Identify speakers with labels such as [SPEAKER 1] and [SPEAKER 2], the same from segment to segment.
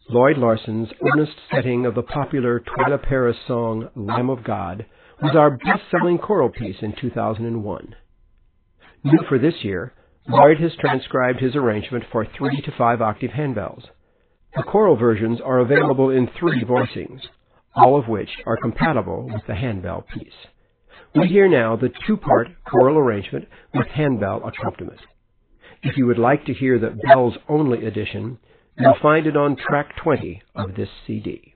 [SPEAKER 1] Lloyd Larson's earnest setting of the popular Twyla Paris song Lamb of God was our best-selling choral piece in 2001. New for this year, Lloyd has transcribed his arrangement for 3 to 5 octave handbells. The choral versions are available in 3 voicings, all of which are compatible with the handbell piece. We hear now the 2-part choral arrangement with handbell accompaniment. If you would like to hear the bells-only edition, you'll find it on track 20 of this CD.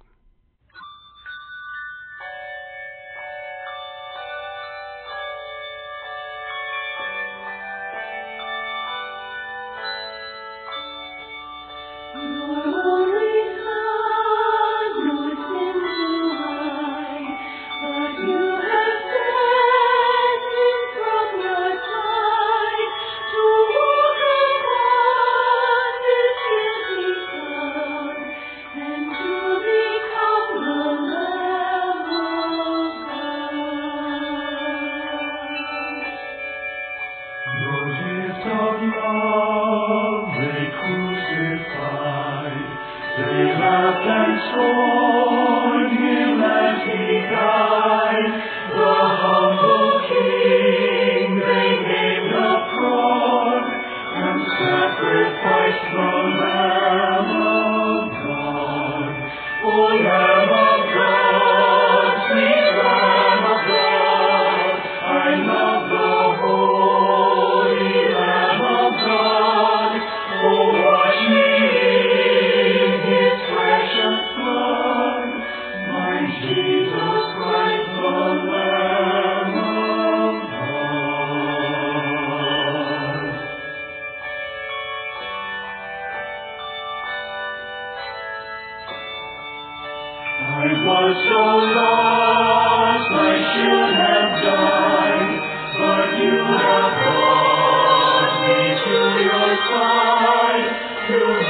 [SPEAKER 2] I was so lost I should have died, but you have brought me to your side.